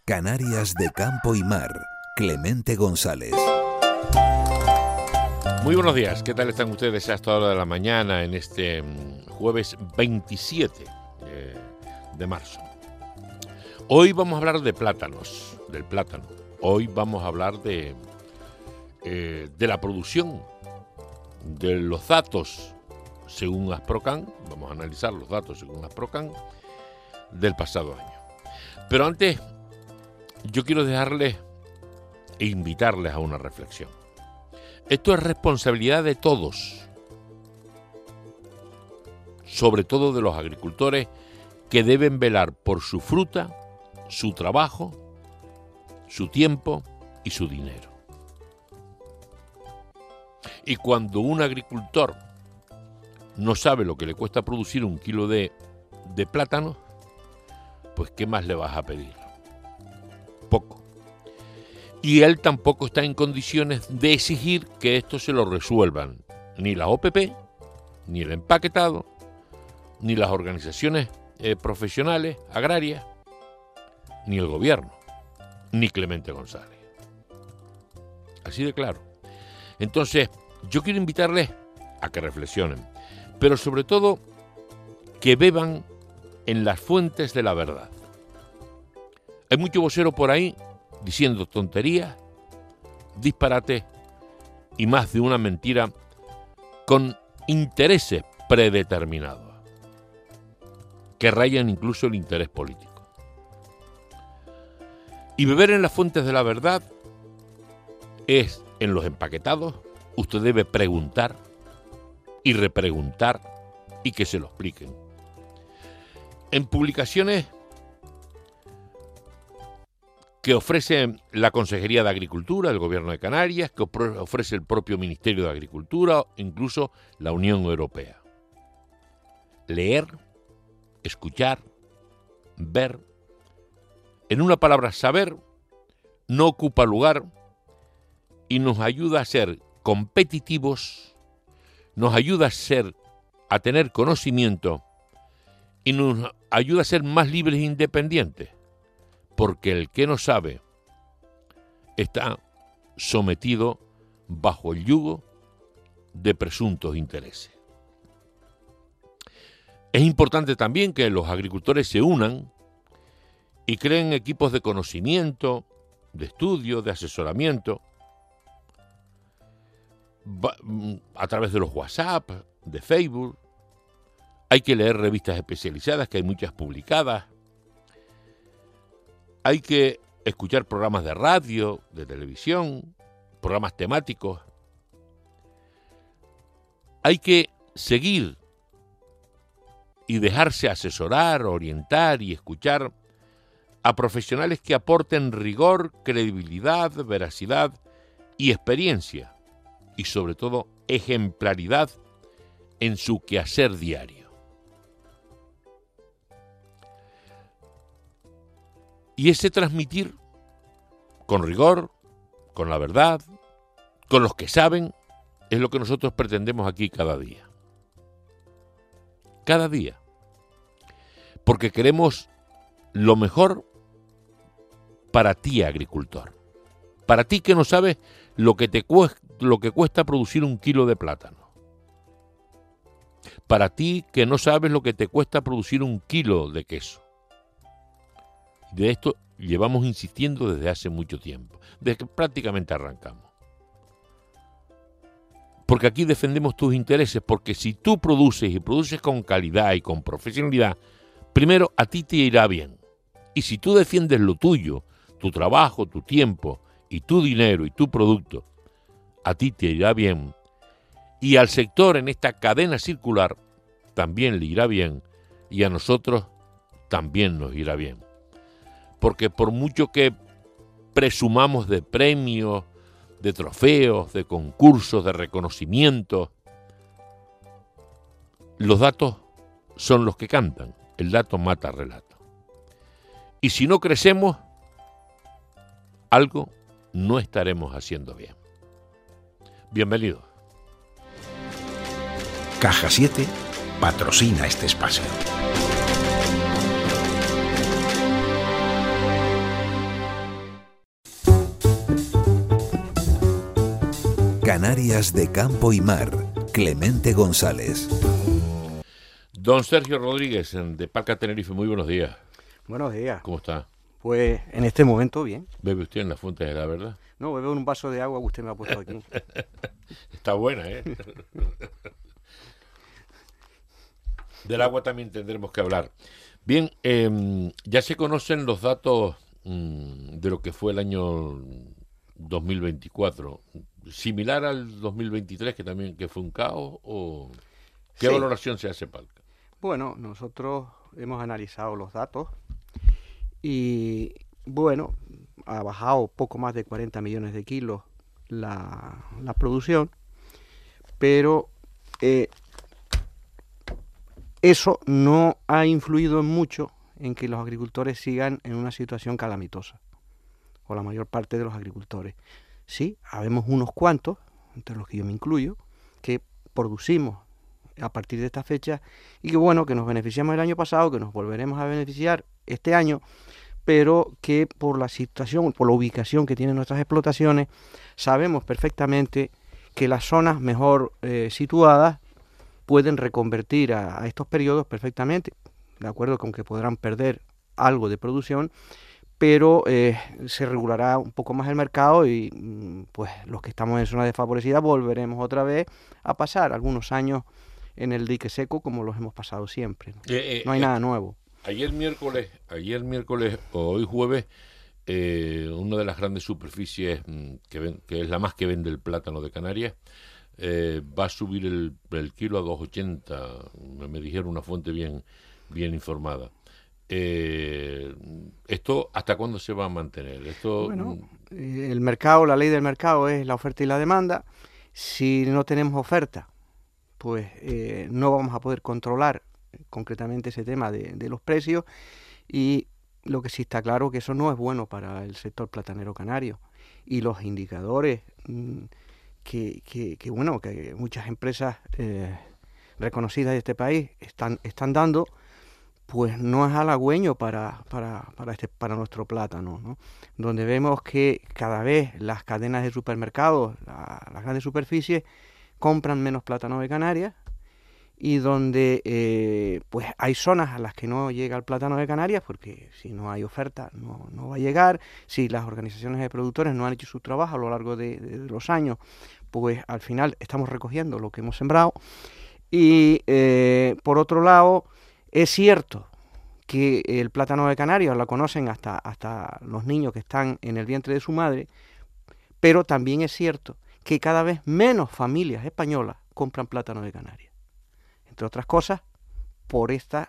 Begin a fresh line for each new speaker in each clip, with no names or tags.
Canarias de campo y mar. Clemente González.
Muy buenos días, ¿qué tal están ustedes a esta hora de la mañana en este jueves 27 de marzo? Hoy vamos a hablar de plátanos, del plátano. Hoy vamos a hablar de la producción, de los datos según Asprocan. Vamos a analizar los datos según Asprocan del pasado año. Pero antes, yo quiero dejarles e invitarles a una reflexión. Esto es responsabilidad de todos, sobre todo de los agricultores, que deben velar por su fruta, su trabajo, su tiempo y su dinero. Y cuando un agricultor no sabe lo que le cuesta producir un kilo de plátano, pues ¿qué más le vas a pedir? Poco. Y él tampoco está en condiciones de exigir que esto se lo resuelvan ni la OPP, ni el empaquetado, ni las organizaciones profesionales agrarias, ni el gobierno, ni Clemente González. Así de claro. Entonces, yo quiero invitarles a que reflexionen, pero sobre todo que beban en las fuentes de la verdad. Hay mucho vocero por ahí diciendo tonterías, disparates y más de una mentira con intereses predeterminados que rayan incluso el interés político. Y beber en las fuentes de la verdad es en los empaquetados. Usted debe preguntar y repreguntar y que se lo expliquen. En publicaciones que ofrece la Consejería de Agricultura, el Gobierno de Canarias, que ofrece el propio Ministerio de Agricultura, incluso la Unión Europea. Leer, escuchar, ver. En una palabra, saber no ocupa lugar y nos ayuda a ser competitivos, nos ayuda a tener conocimiento y nos ayuda a ser más libres e independientes. Porque el que no sabe está sometido bajo el yugo de presuntos intereses. Es importante también que los agricultores se unan y creen equipos de conocimiento, de estudio, de asesoramiento, a través de los WhatsApp, de Facebook. Hay que leer revistas especializadas, que hay muchas publicadas. Hay que escuchar programas de radio, de televisión, programas temáticos. Hay que seguir y dejarse asesorar, orientar y escuchar a profesionales que aporten rigor, credibilidad, veracidad y experiencia, y sobre todo ejemplaridad en su quehacer diario. Y ese transmitir con rigor, con la verdad, con los que saben, es lo que nosotros pretendemos aquí cada día. Cada día. Porque queremos lo mejor para ti, agricultor. Para ti que no sabes lo que cuesta producir un kilo de plátano. Para ti que no sabes lo que te cuesta producir un kilo de queso. De esto llevamos insistiendo desde hace mucho tiempo, desde que prácticamente arrancamos. Porque aquí defendemos tus intereses, porque si tú produces y produces con calidad y con profesionalidad, primero a ti te irá bien. Y si tú defiendes lo tuyo, tu trabajo, tu tiempo y tu dinero y tu producto, a ti te irá bien. Y al sector en esta cadena circular también le irá bien y a nosotros también nos irá bien. Porque por mucho que presumamos de premios, de trofeos, de concursos, de reconocimientos, los datos son los que cantan. El dato mata relato. Y si no crecemos, algo no estaremos haciendo bien. Bienvenidos.
Caja 7 patrocina este espacio. Canarias de campo y mar. Clemente González.
Don Sergio Rodríguez, de Palca Tenerife, muy buenos días.
Buenos días.
¿Cómo está?
Pues en este momento bien.
¿Bebe usted en la fuente de la verdad?
No, bebo un vaso de agua que usted me ha puesto aquí.
Está buena, ¿eh? Del agua también tendremos que hablar. Bien, ya se conocen los datos de lo que fue el año 2024. ¿Similar al 2023, que fue un caos? ¿O qué valoración se hace, Palca?
Bueno, nosotros hemos analizado los datos y, bueno, ha bajado poco más de 40 millones de kilos la producción, pero eso no ha influido mucho en que los agricultores sigan en una situación calamitosa, o la mayor parte de los agricultores. Sí, habemos unos cuantos, entre los que yo me incluyo, que producimos a partir de esta fecha y que bueno, que nos beneficiamos el año pasado, que nos volveremos a beneficiar este año, pero que por la situación, por la ubicación que tienen nuestras explotaciones, sabemos perfectamente que las zonas mejor situadas pueden reconvertir a estos periodos perfectamente, de acuerdo con que podrán perder algo de producción, pero se regulará un poco más el mercado y pues los que estamos en zona desfavorecida volveremos otra vez a pasar algunos años en el dique seco como los hemos pasado siempre. No hay nada nuevo.
Ayer miércoles o hoy jueves, una de las grandes superficies que es la más que vende el plátano de Canarias, va a subir el kilo a 2,80, me dijeron una fuente bien informada. ¿Esto hasta cuándo se va a mantener?
Bueno, el mercado, la ley del mercado es la oferta y la demanda. Si no tenemos oferta, pues no vamos a poder controlar concretamente ese tema de los precios, y lo que sí está claro que eso no es bueno para el sector platanero canario, y los indicadores que muchas empresas reconocidas de este país están dando, pues no es halagüeño para nuestro plátano, ¿no? Donde vemos que cada vez las cadenas de supermercados, las grandes superficies, compran menos plátano de Canarias, y donde pues hay zonas a las que no llega el plátano de Canarias, porque si no hay oferta no va a llegar. Si las organizaciones de productores no han hecho su trabajo a lo largo de los años, pues al final estamos recogiendo lo que hemos sembrado. Y por otro lado, es cierto que el plátano de Canarias lo conocen hasta los niños que están en el vientre de su madre, pero también es cierto que cada vez menos familias españolas compran plátano de Canarias. Entre otras cosas, por esta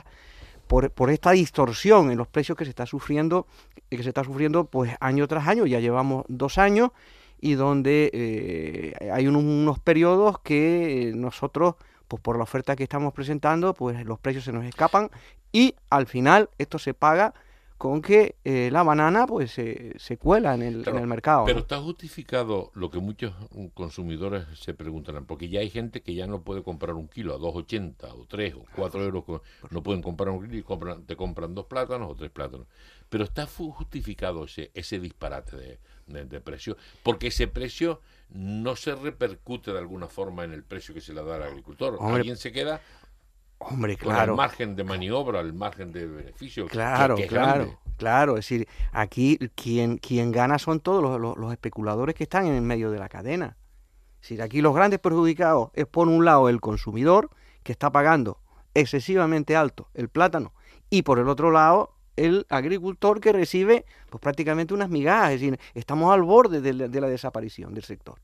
distorsión en los precios que se está sufriendo pues año tras año. Ya llevamos 2 años y donde hay unos periodos que nosotros, pues por la oferta que estamos presentando, pues los precios se nos escapan, y al final esto se paga con que la banana pues se cuela en el mercado.
Pero
¿no?
está justificado lo que muchos consumidores se preguntarán, porque ya hay gente que ya no puede comprar un kilo a 2,80 o 3 o 4 euros, no pueden comprar un kilo y te compran 2 plátanos o 3 plátanos. Pero está justificado ese disparate de precio, porque ese precio no se repercute de alguna forma en el precio que se le da al agricultor. Alguien se queda con el margen de maniobra, el margen de beneficio.
Claro. Es decir, aquí quien gana son todos los especuladores que están en el medio de la cadena. Es decir, aquí los grandes perjudicados es, por un lado, el consumidor, que está pagando excesivamente alto el plátano, y por el otro lado, el agricultor, que recibe pues prácticamente unas migajas. Es decir, estamos al borde de la desaparición del sector.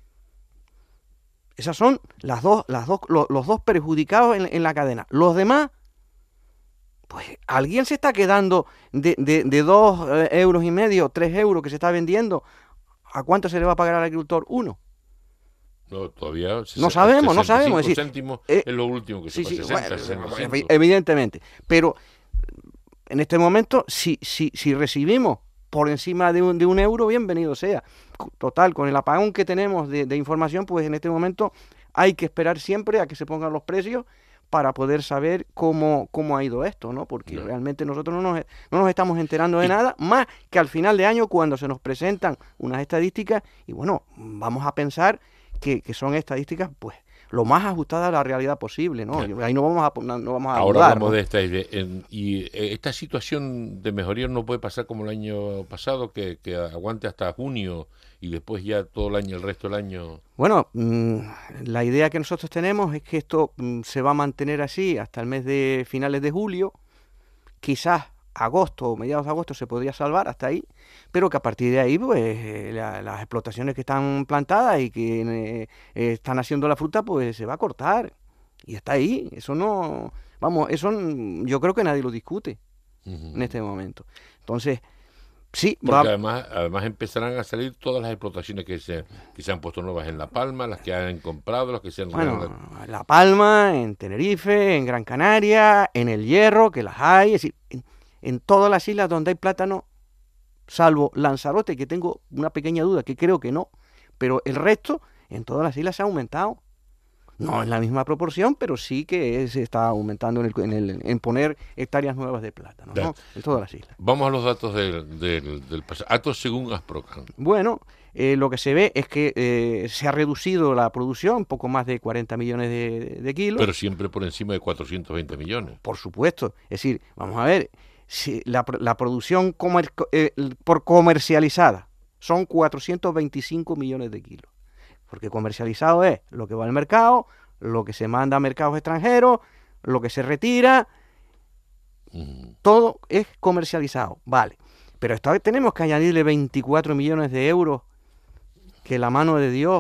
Esas son los dos perjudicados en la cadena. Los demás, pues alguien se está quedando de 2,5 euros, 3 euros que se está vendiendo. ¿A cuánto se le va a pagar al agricultor? 1.
No, todavía
no sabemos. Es decir,
céntimos es lo último que se paga, 60.
Evidentemente. Pero en este momento, si recibimos por encima de un euro, bienvenido sea. Total, con el apagón que tenemos de información, pues en este momento hay que esperar siempre a que se pongan los precios, para poder saber cómo ha ido esto, ¿no? Porque realmente nosotros no nos estamos enterando de nada, más que al final de año cuando se nos presentan unas estadísticas y bueno, vamos a pensar que son estadísticas pues lo más ajustadas a la realidad posible, ¿no? Ahí no vamos a
Ahora
dudar,
hablamos
¿no?
de esta idea. Esta situación de mejoría no puede pasar como el año pasado, que aguante hasta junio y después ya todo el año, el resto del año.
Bueno, la idea que nosotros tenemos es que esto se va a mantener así hasta el mes de finales de julio, quizás agosto o mediados de agosto se podría salvar hasta ahí, pero que a partir de ahí pues las explotaciones que están plantadas y que están haciendo la fruta pues se va a cortar y está ahí, eso no, vamos, yo creo que nadie lo discute en este momento. Entonces, sí,
porque además empezarán a salir todas las explotaciones que se han puesto nuevas en La Palma, las que han comprado, las que se han...
Bueno, en La Palma, en Tenerife, en Gran Canaria, en El Hierro, que las hay, es decir, en todas las islas donde hay plátano, salvo Lanzarote, que tengo una pequeña duda, que creo que no, pero el resto, en todas las islas se ha aumentado. No en la misma proporción, pero sí que se está aumentando en poner hectáreas nuevas de plátano, ¿no? En todas las islas.
Vamos a los datos del pasado. Datos según Asprocan.
Bueno, lo que se ve es que se ha reducido la producción, poco más de 40 millones de kilos.
Pero siempre por encima de 420 millones.
Por supuesto. Es decir, vamos a ver, si la producción por comercializada son 425 millones de kilos. Porque comercializado es lo que va al mercado, lo que se manda a mercados extranjeros, lo que se retira, todo es comercializado, vale. Pero esto tenemos que añadirle 24 millones de euros que la mano de Dios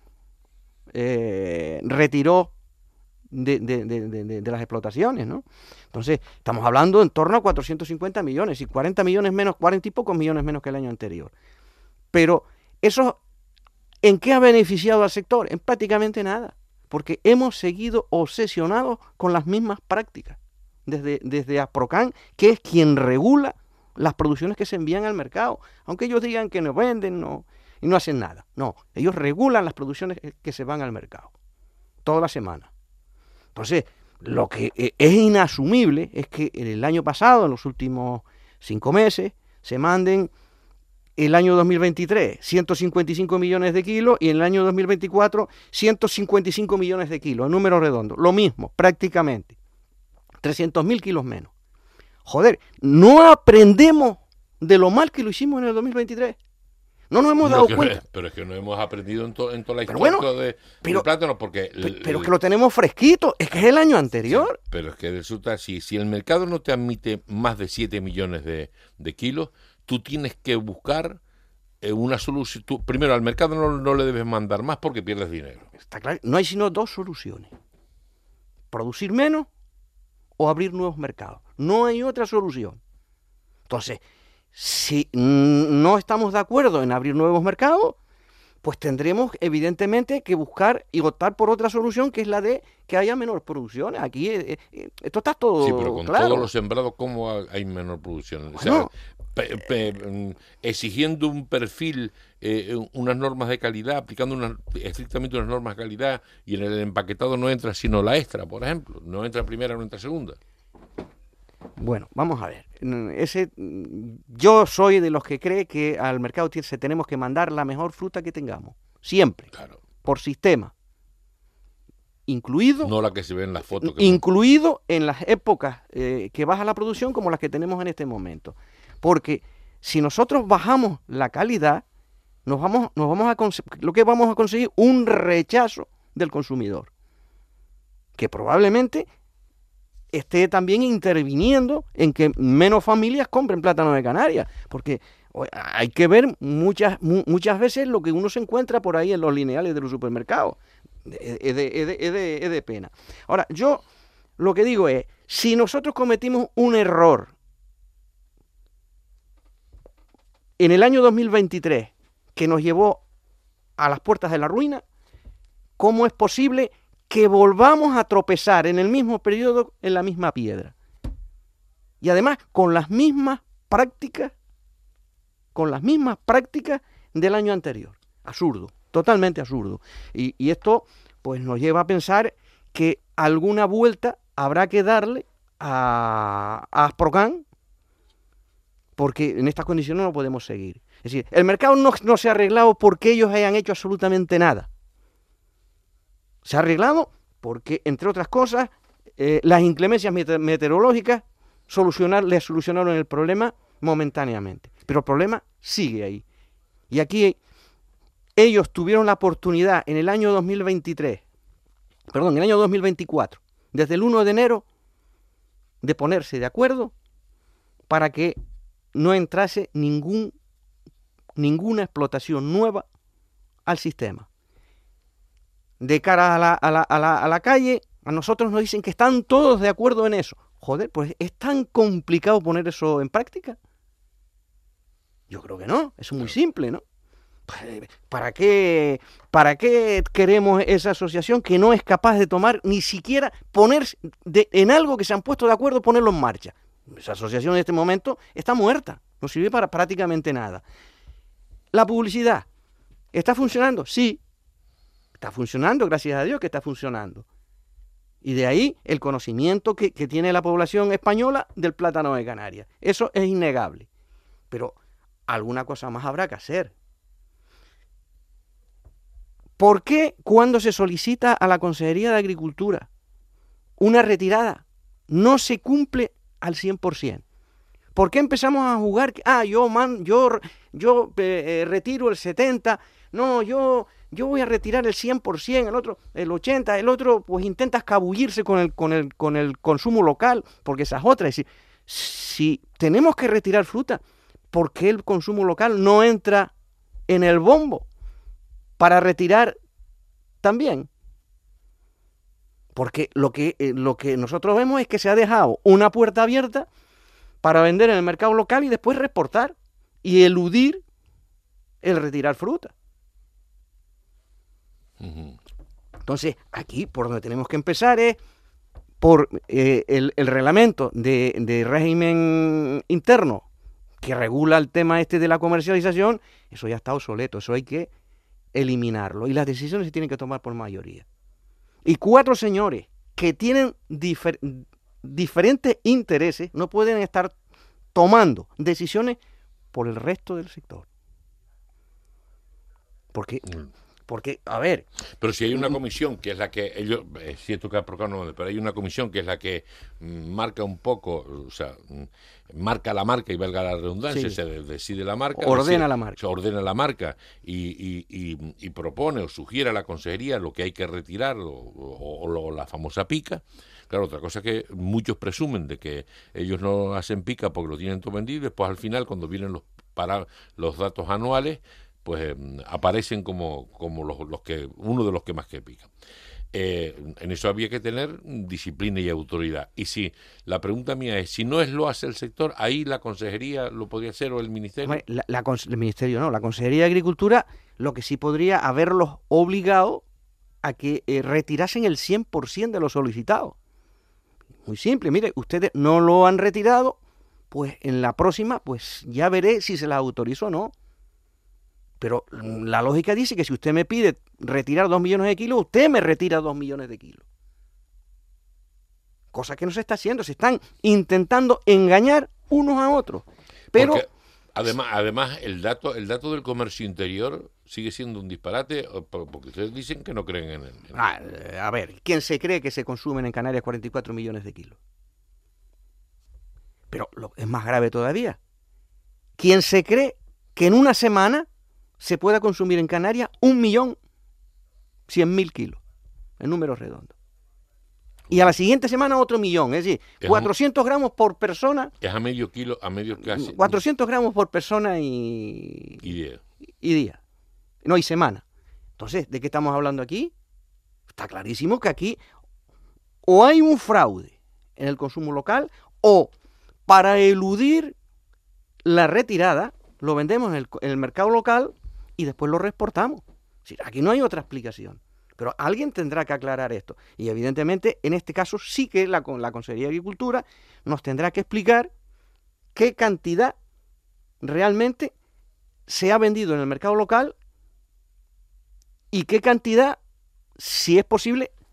retiró de las explotaciones, ¿no? Entonces, estamos hablando en torno a 450 millones y 40 millones menos, 40 y pocos millones menos que el año anterior. Pero eso, ¿en qué ha beneficiado al sector? En prácticamente nada, porque hemos seguido obsesionados con las mismas prácticas, desde Asprocan, que es quien regula las producciones que se envían al mercado, aunque ellos digan que no venden y no hacen nada. No, ellos regulan las producciones que se van al mercado, toda la semana. Entonces, lo que es inasumible es que en el año pasado, en los últimos 5 meses, se manden el año 2023 155 millones de kilos y en el año 2024 155 millones de kilos, en número redondo. Lo mismo, prácticamente. 300.000 kilos menos. Joder, no aprendemos de lo mal que lo hicimos en el 2023. No nos hemos dado cuenta.
Pero es que no hemos aprendido en toda la historia
del
plátano, porque...
Pero es que lo tenemos fresquito, es que es el año anterior.
Sí, pero es que resulta, si el mercado no te admite más de 7 millones de kilos, tú tienes que buscar una solución. Primero, al mercado no le debes mandar más porque pierdes dinero.
Está claro, no hay sino 2 soluciones. Producir menos o abrir nuevos mercados. No hay otra solución. Entonces, si no estamos de acuerdo en abrir nuevos mercados, pues tendremos evidentemente que buscar y optar por otra solución, que es la de que haya menor producción. Aquí esto está todo
sí, pero con
claro.
Todos los sembrados, ¿cómo hay menor producción?
Bueno,
o sea, exigiendo un perfil, unas normas de calidad, aplicando estrictamente unas normas de calidad, y en el empaquetado no entra sino la extra, por ejemplo. No entra primera, no entra segunda.
Bueno, vamos a ver. Yo soy de los que cree que al mercado tenemos que mandar la mejor fruta que tengamos. Siempre.
Claro.
Por sistema. Incluido.
No la que se ve en las fotos.
Incluido en las épocas que baja la producción como las que tenemos en este momento. Porque si nosotros bajamos la calidad, lo que vamos a conseguir un rechazo del consumidor. Que probablemente esté también interviniendo en que menos familias compren plátano de Canarias, porque hay que ver muchas veces lo que uno se encuentra por ahí en los lineales de los supermercados. Es de pena. Ahora, yo lo que digo es, si nosotros cometimos un error en el año 2023 que nos llevó a las puertas de la ruina, ¿cómo es posible que volvamos a tropezar en el mismo periodo en la misma piedra? Y además con las mismas prácticas del año anterior. Absurdo, totalmente absurdo. Y esto pues nos lleva a pensar que alguna vuelta habrá que darle a Asprocan, porque en estas condiciones no podemos seguir. Es decir, el mercado no se ha arreglado porque ellos hayan hecho absolutamente nada. Se ha arreglado porque, entre otras cosas, las inclemencias meteorológicas les solucionaron el problema momentáneamente. Pero el problema sigue ahí. Y aquí ellos tuvieron la oportunidad en el año 2024, desde el 1 de enero, de ponerse de acuerdo para que no entrase ninguna explotación nueva al sistema. De cara a la calle, a nosotros nos dicen que están todos de acuerdo en eso. Joder, pues ¿es tan complicado poner eso en práctica? Yo creo que no, es muy simple, ¿no? ¿Para qué queremos esa asociación que no es capaz de tomar, ni siquiera ponerse en algo que se han puesto de acuerdo, ponerlo en marcha? Esa asociación en este momento está muerta, no sirve para prácticamente nada. La publicidad, ¿está funcionando? Sí, está funcionando, gracias a Dios que está funcionando. Y de ahí el conocimiento que tiene la población española del plátano de Canarias. Eso es innegable. Pero alguna cosa más habrá que hacer. ¿Por qué cuando se solicita a la Consejería de Agricultura una retirada no se cumple al 100%? ¿Por qué empezamos a jugar? Yo retiro el 70%, no, yo voy a retirar el 100%, el otro el 80%, el otro pues intenta escabullirse con el consumo local, porque esa es otra. Es decir, si tenemos que retirar fruta, ¿por qué el consumo local no entra en el bombo para retirar también? Porque lo que nosotros vemos es que se ha dejado una puerta abierta para vender en el mercado local y después reexportar y eludir el retirar fruta. Entonces, aquí por donde tenemos que empezar es por el reglamento de régimen interno que regula el tema este de la comercialización. Eso ya está obsoleto, eso hay que eliminarlo. Y las decisiones se tienen que tomar por mayoría. Y 4 señores que tienen diferentes intereses no pueden estar tomando decisiones por el resto del sector. Porque, a ver...
Pero si hay una comisión que es la que ellos, es cierto que Asprocan no, pero hay una comisión que es la que marca un poco, o sea, marca la marca y valga la redundancia,
Sí.
se decide la marca.
Ordena la marca.
Se ordena la marca y propone o sugiere a la consejería lo que hay que retirar o la famosa pica. Claro, otra cosa es que muchos presumen de que ellos no hacen pica porque lo tienen todo vendido, después al final cuando vienen los datos anuales, pues aparecen como los que uno de los que más que pican. En eso había que tener disciplina y autoridad. Y si la pregunta mía es, si no lo hace el sector, ahí la consejería lo podría hacer o el ministerio.
El ministerio no, la Consejería de Agricultura lo que sí podría haberlos obligado a que retirasen el 100% de lo solicitado. Muy simple, mire, ustedes no lo han retirado, pues en la próxima, pues ya veré si se las autorizo o no. Pero la lógica dice que si usted me pide retirar 2 millones de kilos, usted me retira 2 millones de kilos. Cosa que no se está haciendo, se están intentando engañar unos a otros. Pero
porque además el dato del comercio interior sigue siendo un disparate, porque ustedes dicen que no creen en él.
A ver, ¿quién se cree que se consumen en Canarias 44 millones de kilos? Pero es más grave todavía. ¿Quién se cree que en una semana se pueda consumir en Canarias 1.100.000 kilos, en números redondos? Y a la siguiente semana otro millón, es decir, 400 gramos por persona.
Es a medio kilo, a medio casi.
400 gramos por persona y día. No, y semana. Entonces, ¿de qué estamos hablando aquí? Está clarísimo que aquí o hay un fraude en el consumo local o para eludir la retirada lo vendemos en el mercado local y después lo reexportamos. Es decir, aquí no hay otra explicación. Pero alguien tendrá que aclarar esto. Y evidentemente, en este caso sí que la Consejería de Agricultura nos tendrá que explicar qué cantidad realmente se ha vendido en el mercado local y qué cantidad, si es posible,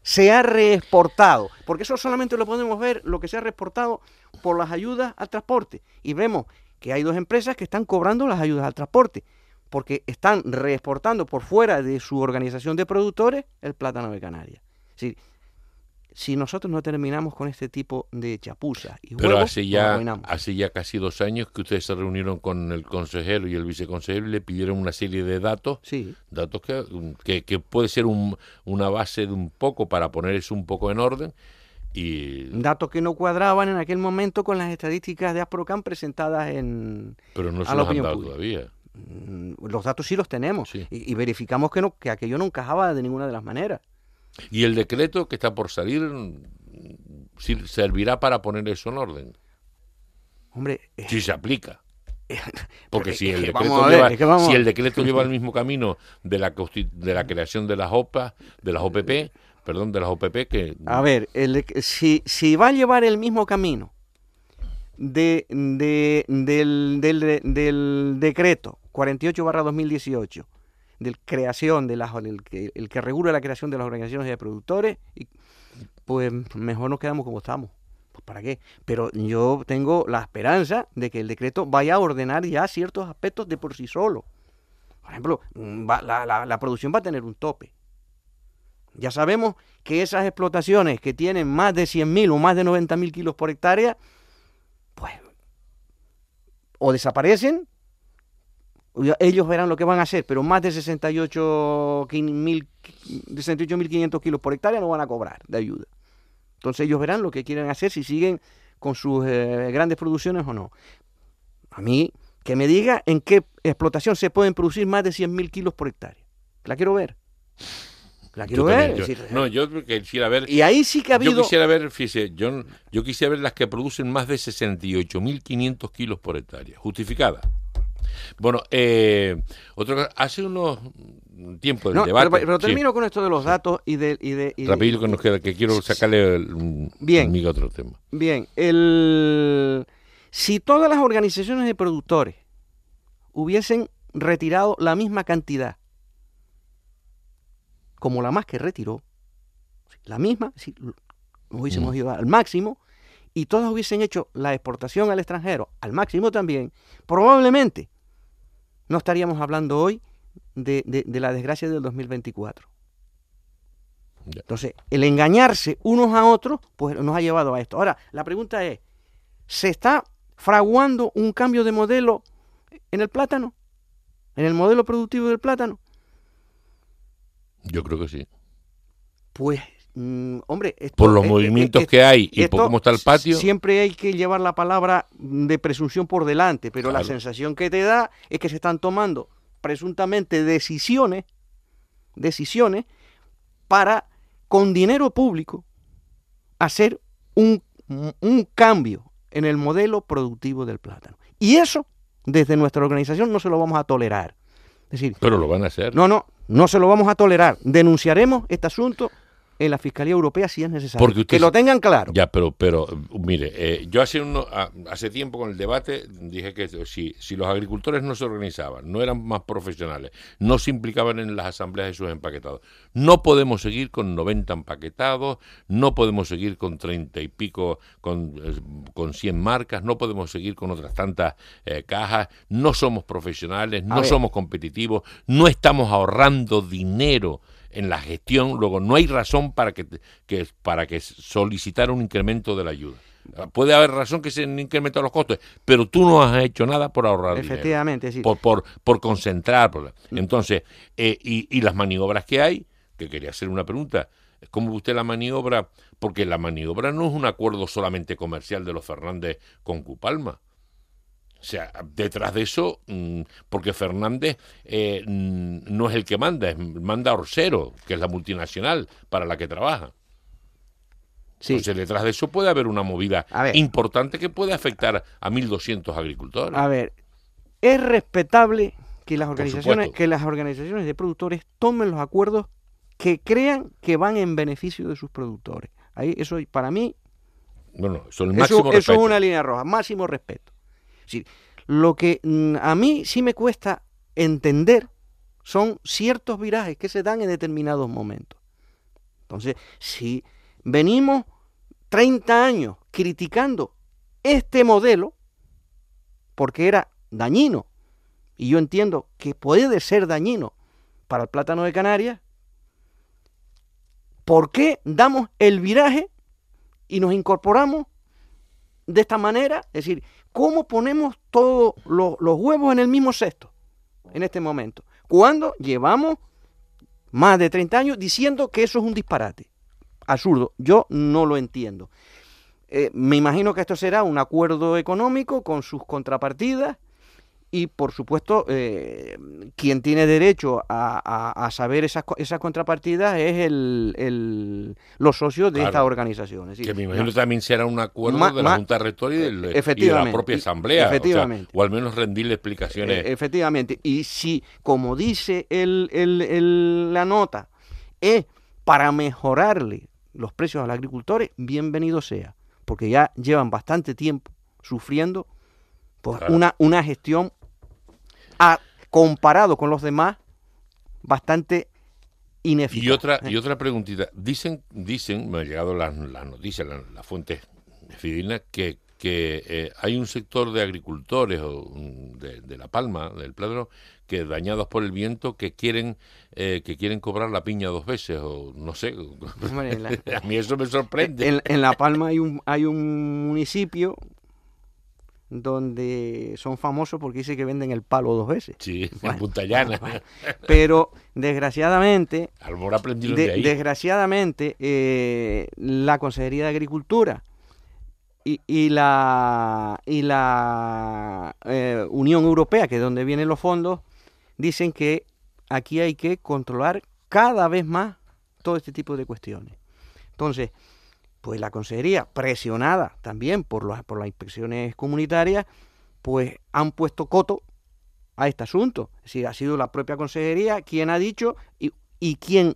se ha reexportado, porque eso solamente lo podemos ver, lo que se ha reexportado por las ayudas al transporte, y vemos que hay dos empresas que están cobrando las ayudas al transporte, porque están reexportando por fuera de su organización de productores el plátano de Canarias. Es decir, si nosotros no terminamos con este tipo de chapuzas y
pero
juegos,
hace ya casi 2 años que ustedes se reunieron con el consejero y el viceconsejero y le pidieron una serie de datos,
sí,
datos que puede ser una base de un poco para poner eso un poco en orden. Y
datos que no cuadraban en aquel momento con las estadísticas de Asprocan presentadas
pero no
a
se
la
los han
opinión
dado
pública.
todavía.
Los datos sí los tenemos,
Sí.
y verificamos que aquello no encajaba de ninguna de las maneras.
Y el decreto que está por salir servirá para poner eso en orden,
Hombre,
si se aplica. Porque
es
si el
que
decreto
vamos a ver,
lleva,
es que vamos
si
a-
el decreto lleva el mismo camino de la creación de las OPA, de las OPP, perdón, de las OPP que
A ver, si va a llevar el mismo camino del decreto 48/2018, de creación el que regula la creación de las organizaciones de productores, pues mejor nos quedamos como estamos. Pues ¿para qué? Pero yo tengo la esperanza de que el decreto vaya a ordenar ya ciertos aspectos de por sí solo. Por ejemplo, la producción va a tener un tope. Ya sabemos que esas explotaciones que tienen más de 100.000 o más de 90.000 kilos por hectárea, pues o desaparecen, ellos verán lo que van a hacer, pero más de 68.500 kilos por hectárea no van a cobrar de ayuda. Entonces ellos verán lo que quieren hacer, si siguen con sus grandes producciones o no. A mí, que me diga en qué explotación se pueden producir más de 100.000 kilos por hectárea. La quiero ver. La quiero ver.
Yo quisiera ver.
Y ahí sí que ha habido.
Yo quisiera ver, fíjese, yo quisiera ver las que producen más de 68.500 kilos por hectárea, justificada. Bueno, hace unos tiempo del debate.
Pero termino con esto de los datos
Rapidito que nos queda, que quiero sacarle
bien,
amigo a otro tema.
Bien, si todas las organizaciones de productores hubiesen retirado la misma cantidad como la más que retiró, la misma, si nos hubiésemos ido al máximo, y todas hubiesen hecho la exportación al extranjero al máximo también, probablemente no estaríamos hablando hoy de la desgracia del 2024.
Ya.
Entonces, el engañarse unos a otros, pues nos ha llevado a esto. Ahora, la pregunta es, ¿se está fraguando un cambio de modelo en el plátano? ¿En el modelo productivo del plátano?
Yo creo que sí.
Pues, hombre,
por los movimientos que hay y por cómo está el patio.
Siempre hay que llevar la palabra de presunción por delante, pero
claro,
la sensación que te da es que se están tomando presuntamente decisiones para, con dinero público, hacer un cambio en el modelo productivo del plátano. Y eso, desde nuestra organización, no se lo vamos a tolerar. Es decir,
pero lo van a hacer.
No se lo vamos a tolerar. Denunciaremos este asunto en la Fiscalía Europea si es necesario.
Porque
que lo tengan claro.
Ya, pero mire, yo hace tiempo con el debate dije que si los agricultores no se organizaban, no eran más profesionales, no se implicaban en las asambleas de sus empaquetados, no podemos seguir con 90 empaquetados, no podemos seguir con 30 y pico, con 100 marcas, no podemos seguir con otras tantas cajas, no somos profesionales, no somos competitivos, no estamos ahorrando dinero en la gestión, luego no hay razón para que solicitar un incremento de la ayuda. Puede haber razón que se incrementen los costos, pero tú no has hecho nada por ahorrar
efectivamente,
dinero. Por concentrar. Entonces, y las maniobras que hay, que quería hacer una pregunta, ¿cómo ve usted la maniobra? Porque la maniobra no es un acuerdo solamente comercial de los Fernández con Cupalma. O sea, detrás de eso, porque Fernández no es el que manda Orsero, que es la multinacional para la que trabaja. Sí. Entonces, detrás de eso puede haber una movida importante que puede afectar a 1.200 agricultores.
A ver, es respetable que las organizaciones de productores tomen los acuerdos que crean que van en beneficio de sus productores. Ahí, eso para mí,
eso es
una línea roja, máximo respeto. Sí, lo que a mí sí me cuesta entender son ciertos virajes que se dan en determinados momentos. Entonces, si venimos 30 años criticando este modelo, porque era dañino, y yo entiendo que puede ser dañino para el plátano de Canarias, ¿por qué damos el viraje y nos incorporamos de esta manera? Es decir, ¿cómo ponemos todos los huevos en el mismo cesto en este momento? Cuando llevamos más de 30 años diciendo que eso es un disparate. Absurdo. Yo no lo entiendo. Me imagino que esto será un acuerdo económico con sus contrapartidas y, por supuesto, quien tiene derecho a saber esas contrapartidas es los socios de esta organización. Es decir,
que me imagino también será un acuerdo de la Junta Rectora y de la propia Asamblea,
efectivamente.
O al menos rendirle explicaciones.
Efectivamente. Y si, como dice la nota, es para mejorarle los precios a los agricultores, bienvenido sea, porque ya llevan bastante tiempo sufriendo por una gestión comparado con los demás bastante ineficaz.
Y otra preguntita. Dicen, me han llegado las noticias, las fuentes fidedignas, que hay un sector de agricultores de La Palma, del plátano, que dañados por el viento, que quieren cobrar la piña 2 veces, o no sé. Hombre, a mí eso me sorprende.
En La Palma hay un municipio donde son famosos porque dice que venden el palo 2 veces.
Sí, en Punta Llana.
Pero desgraciadamente,
a lo mejor aprendieron de ahí.
Desgraciadamente, la Consejería de Agricultura y la Unión Europea, que es donde vienen los fondos, dicen que aquí hay que controlar cada vez más todo este tipo de cuestiones. Entonces, pues la Consejería, presionada también por las inspecciones comunitarias, pues han puesto coto a este asunto. Es decir, ha sido la propia Consejería quien ha dicho y quien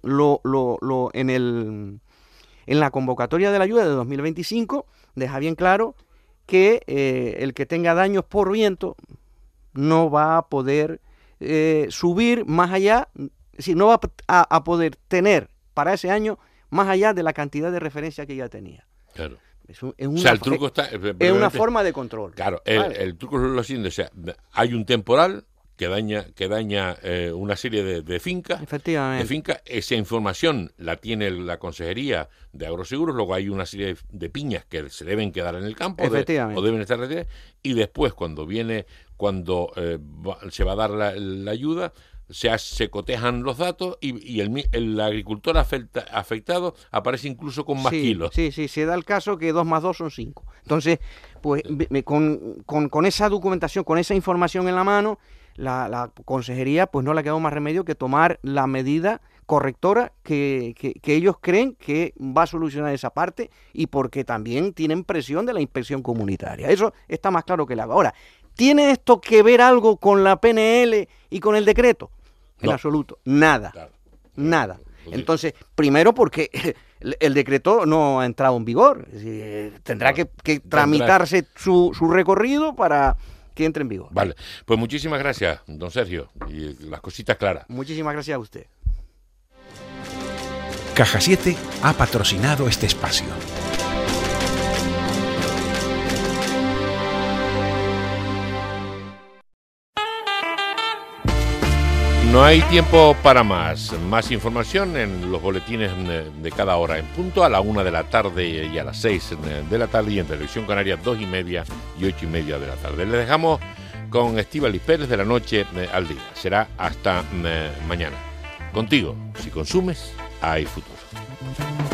en la convocatoria de la ayuda de 2025 deja bien claro que el que tenga daños por viento no va a poder subir más allá, es decir, no va a poder tener para ese año más allá de la cantidad de referencia que ya tenía.
Claro.
El truco es una forma de control.
Claro, el truco es lo siguiente, o sea, hay un temporal que daña una serie de fincas.
Efectivamente.
Esa información la tiene la Consejería de Agroseguros, luego hay una serie de piñas que se deben quedar en el campo o deben estar retiradas, y después cuando se va a dar la ayuda, se cotejan los datos y el agricultor afectado aparece incluso con más kilos.
Sí, se da el caso que 2 más 2 son 5. Entonces, pues con esa documentación, con esa información en la mano, la Consejería pues no le ha quedado más remedio que tomar la medida correctora que ellos creen que va a solucionar esa parte, y porque también tienen presión de la inspección comunitaria. Eso está más claro que el agua. Ahora, ¿tiene esto que ver algo con la PNL y con el decreto? En absoluto, nada, claro. Nada. Entonces, primero porque el decreto no ha entrado en vigor, es decir, tendrá que tramitarse su recorrido para que entre en vigor.
Vale, pues muchísimas gracias, don Sergio, y las cositas claras.
Muchísimas gracias a usted.
Caja 7 ha patrocinado este espacio.
No hay tiempo para más. Más información en los boletines de cada hora en punto, a la 1 de la tarde y a las 6 de la tarde, y en Televisión Canaria 2:30 y 8:30 de la tarde. Les dejamos con Estíbaliz Pérez de La Noche al Día. Será hasta mañana. Contigo, si consumes, hay futuro.